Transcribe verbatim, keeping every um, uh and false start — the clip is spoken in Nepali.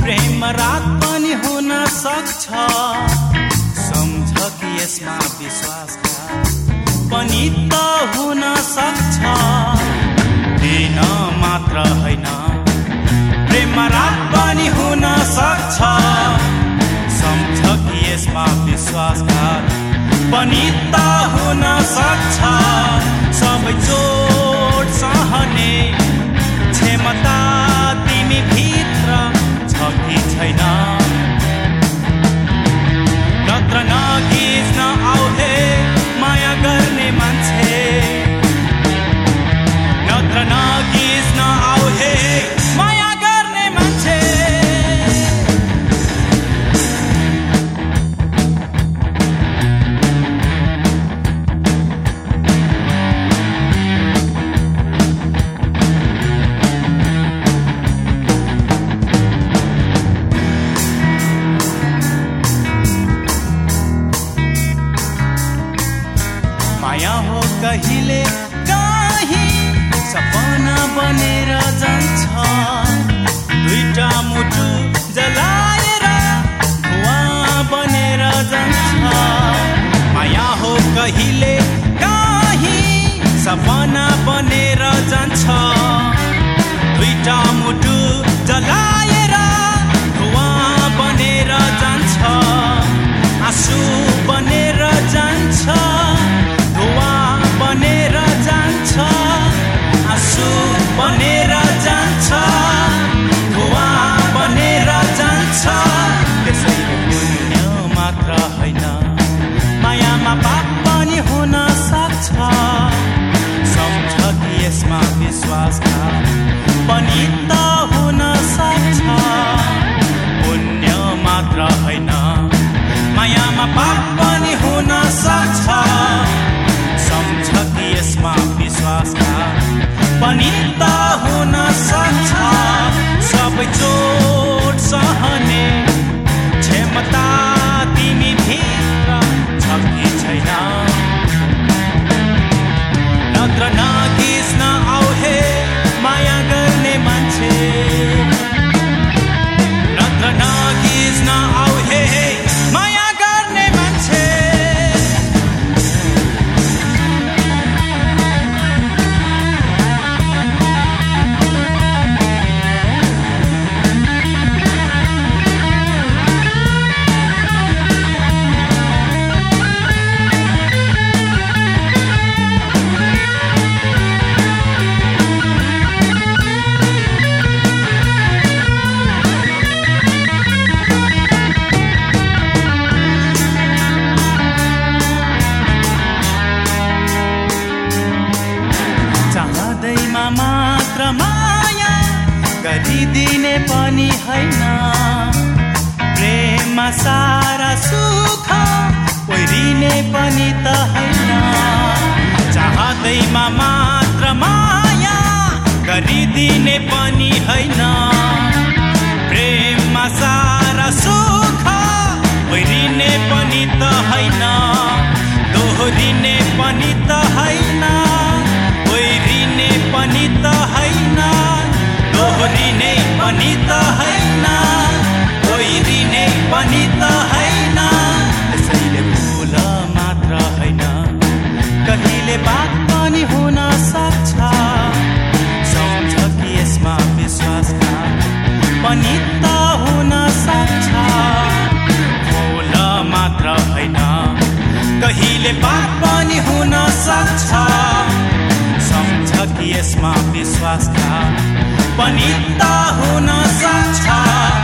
प्रेम रात पनि हुन सक्छ, सम्झ कि यसमा विश्वासघात पनि त हुन सक्छ। दिन मात्र होइन, प्रेम रात पनि हुन सक्छ, सम्झ कि यसमा विश्वासघात पनि त हुन सक्छ। सबै चोट सहने क्षमता तिमी भित्र छ कि छैन? नत्र नगिज्न आऊ हे माया गर्ने मान्छे, नत्र नगिज्न आऊ हे माया गर्ने मान्छे। माया हो कहिले कहीँ सपना बनेर जान्छ, दुईटा मुटु जलाएर धुवाँ बनेर जान्छ। माया हो कहिले कहीँ सपना बनेर जान्छ, दुईटा मुटु जलाएर धुवाँ बनेर जान्छ। आँसु बनेर जान्छ, धुवाँ बनेर जान्छ, आँसु बनेर जान्छ, धुवाँ बनेर जान्छ। त्यसैले पुण्य मात्र होइन, मायामा पाप पनि हुन सक्छ, सम्झ कि यसमा विश्वासघात पनि त हुन सक्छ। पुण्य मात्र होइन, मायामा पाप पनि हुन सक्छ, सम्झ कि यसमा विश्वासघात पनि त हुन सक्छ। सबै चोट सहने क्षमता तिमी भित्र छ कि छैन? नत्र नगिज्न आऊ हे माया गर्ने मान्छे, नत्र नगिज्न आऊ हे माया गर्ने मान्छे। मात्र माया गरिदिने पनि होइन, प्रेममा सारा सुख ओइरिने पनि त होइन। चाहदैमा मात्र माया गरिदिने पनि होइन, प्रेममा सारा सुख ओइरिने पनि त होइन, दोहोरिने पनि त होइन, ओइरिने पनि त होइन, दोहोरिने पनि त होइन, ओइरिने पनि त होइन। त्यसैले फुल मात्र होइन, कहिले बात पनि हुन सक्छ, सम्झ कि यसमा विश्वासघात पनि त हुन सक्छ। फुल मात्र होइन, कहिले बात पनि हुन सक्छ, सम्झ कि यसमा विश्वासघात पनि त हुन सक्छ।